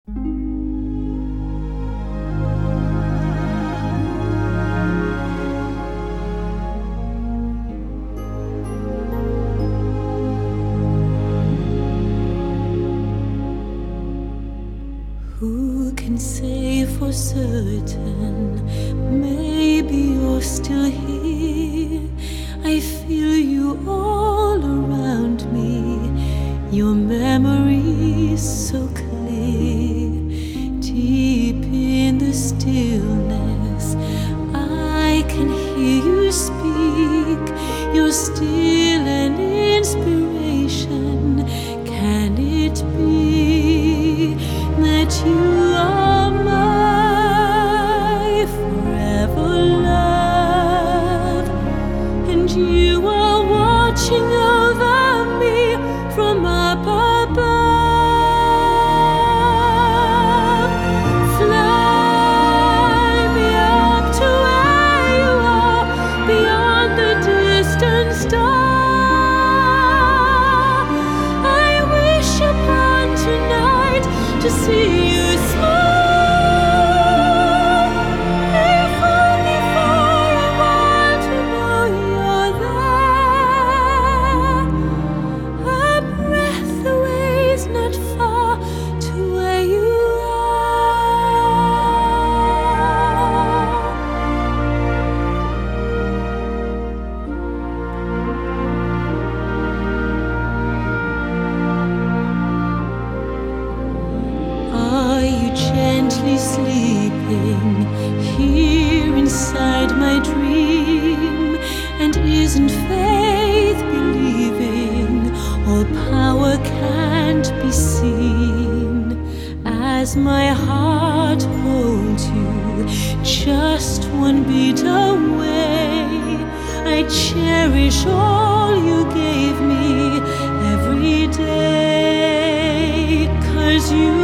Who can say for certain? Maybe you're still here. I feel you all around me. Your memory is so clear. Deep in the stillness, I can hear you speak. You're still an inspiration. Can it be that you are my forever love, and you are watching over me from up above? Fly me up to where you are, beyond the distant star. I wish upon tonight to see you smile, if only for a while to know you're there. A breath away is not far to where you Are you gently sleeping here inside my dream? And isn't faith believing? All power can't be seen. As my heart holds you, just one beat away, I cherish all you gave me every day. 'Cause you